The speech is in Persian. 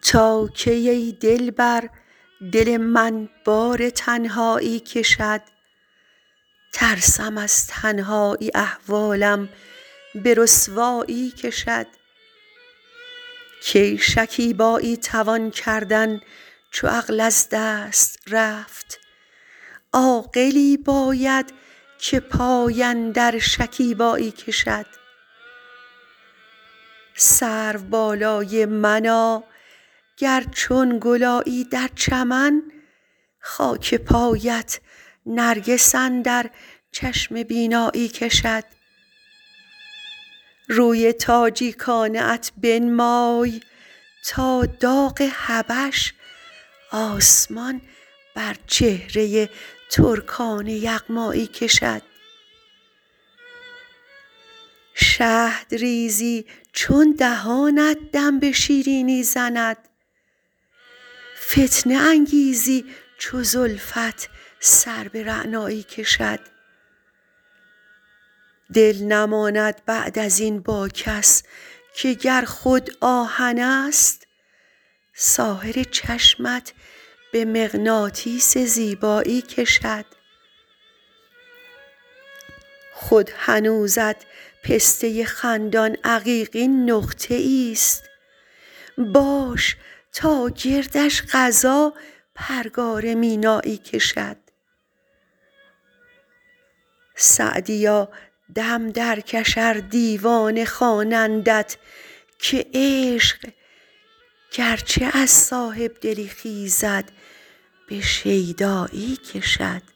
تا کی ای دلبر دل من بار تنهایی کشد؟ ترسم از تنهایی احوالم به رسوایی کشد. کی شکیبایی توان کردن چو عقل از دست رفت؟ عاقلی باید که پای اندر شکیبایی کشد. سروبالای من آ گر چون گل آیی در چمن، خاک پایت نرگس اندر چشم بینایی کشد. روی تاجیکانه ات بنمای تا داغ حبش آسمان بر چهره ترکان یغمایی کشد. شهدریزی چون دهانت دم به شیرینی زند، فتنه انگیزی چو زلفت سر به رعنایی کشد. دل نماند بعد از این با کس که گر خود آهن است، ساحر چشمت به مغناطیس زیبایی کشد. خود هنوزت پسته خندان عقیقین نقطه ایست، باش تا گردش قضا پرگار مینایی کشد. سعدیا دم درکش ار دیوانه خوانندت که عشق گرچه از صاحبدلی خیزد به شیدایی کشد.